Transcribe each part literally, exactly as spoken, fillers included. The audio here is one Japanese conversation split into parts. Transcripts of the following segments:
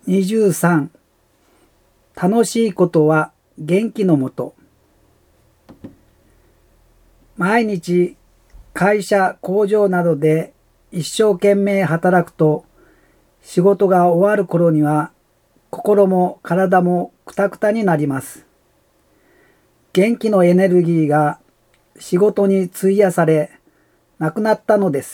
にじゅうさん楽しいことは元気のもと。毎日会社工場などで一生懸命働くと、仕事が終わる頃には心も体もクタクタになります。元気のエネルギーが仕事に費やされなくなったのです。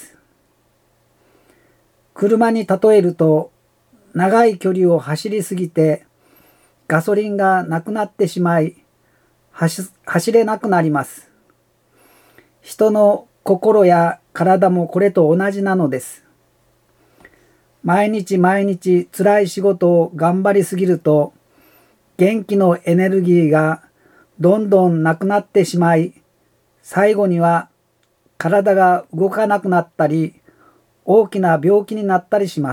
車に例えると、長い距離を走りすぎてガソリンがなくなってしまい走、走れなくなります。人の心や体もこれと同じなのです。毎日毎日辛い仕事を頑張りすぎると、元気のエネルギーがどんどんなくなってしまい、最後には体が動かなくなったり、大きな病気になったりします。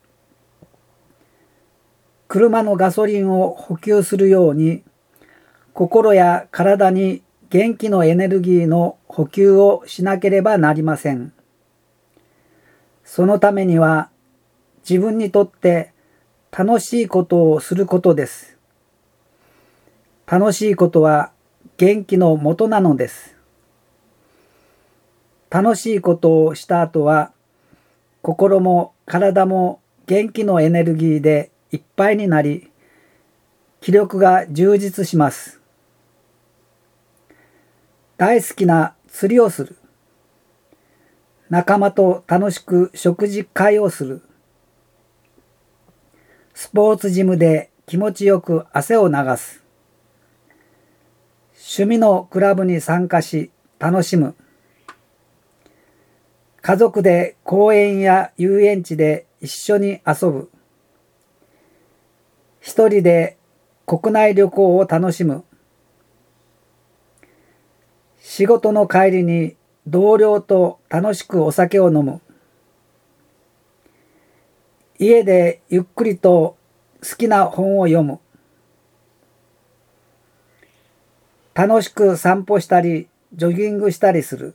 車のガソリンを補給するように、心や体に元気のエネルギーの補給をしなければなりません。そのためには、自分にとって楽しいことをすることです。楽しいことは元気の元なのです。楽しいことをした後は、心も体も元気のエネルギーでいっぱいになり、気力が充実します。大好きな釣りをする。仲間と楽しく食事会をする。スポーツジムで気持ちよく汗を流す。趣味のクラブに参加し楽しむ。家族で公園や遊園地で一緒に遊ぶ。一人で国内旅行を楽しむ。仕事の帰りに同僚と楽しくお酒を飲む。家でゆっくりと好きな本を読む。楽しく散歩したりジョギングしたりする。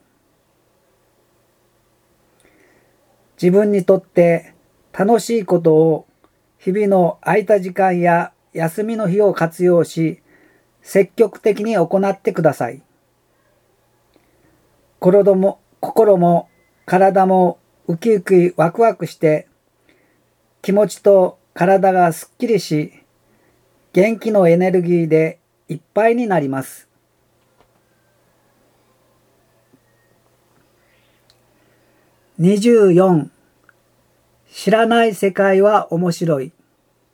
自分にとって楽しいことを日々の空いた時間や休みの日を活用し、積極的に行ってください。心も、心も体もウキウキワクワクして、気持ちと体がすっきりし、元気のエネルギーでいっぱいになります。にじゅうよん知らない世界は面白い。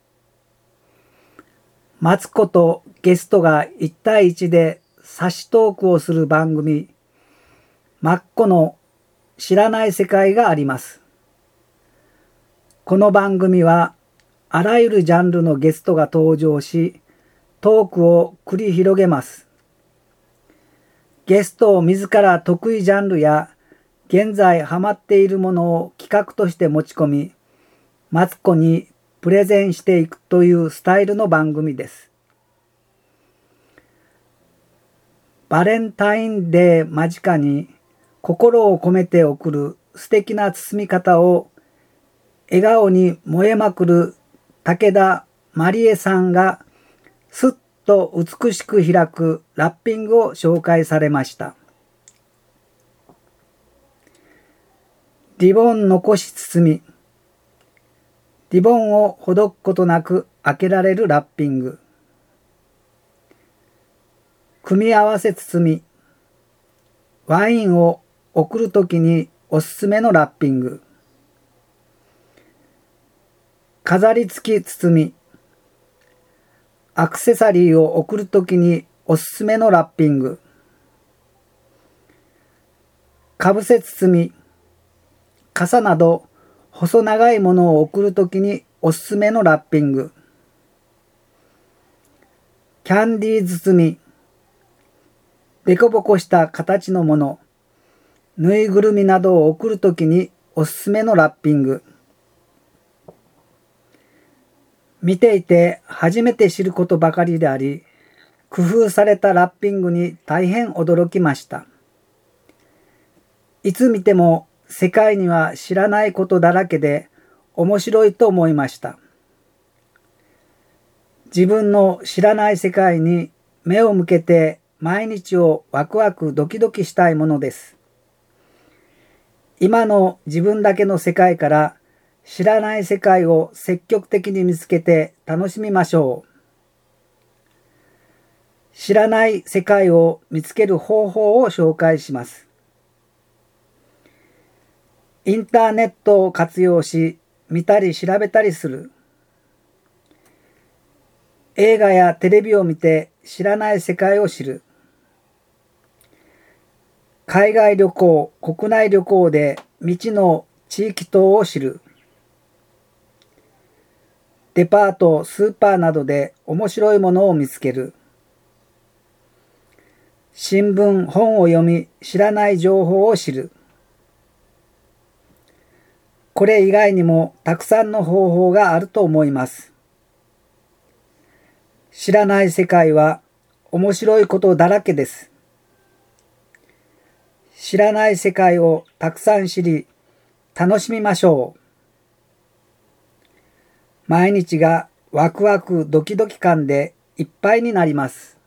マツコとゲストがいち対いちで差しトークをする番組、マッコの知らない世界があります。この番組はあらゆるジャンルのゲストが登場し、トークを繰り広げます。ゲストを自ら得意ジャンルや現在ハマっているものを企画として持ち込み、マツコにプレゼンしていくというスタイルの番組です。バレンタインデー間近に心を込めて送る素敵な包み方を笑顔に燃えまくる武田まりえさんがすっと美しく開くラッピングを紹介されました。リボン残し包み。リボンをほどくことなく開けられるラッピング。組み合わせ包み。ワインを送るときにおすすめのラッピング。飾り付き包み。アクセサリーを送るときにおすすめのラッピング。かぶせ包み。傘など細長いものを送るときにおすすめのラッピング。キャンディー包み。デコボコした形のもの、ぬいぐるみなどを送るときにおすすめのラッピング。見ていて初めて知ることばかりであり、工夫されたラッピングに大変驚きました。いつ見ても世界には知らないことだらけで面白いと思いました。 自分の知らない世界に目を向けて毎日をワクワクドキドキしたいものです。今の自分だけの世界から知らない世界を積極的に見つけて楽しみましょう。知らない世界を見つける方法を紹介します。インターネットを活用し、見たり調べたりする。映画やテレビを見て知らない世界を知る。海外旅行、国内旅行で未知の地域等を知る。デパート、スーパーなどで面白いものを見つける。新聞、本を読み、知らない情報を知る。これ以外にもたくさんの方法があると思います。知らない世界は面白いことだらけです。知らない世界をたくさん知り、楽しみましょう。毎日がワクワクドキドキ感でいっぱいになります。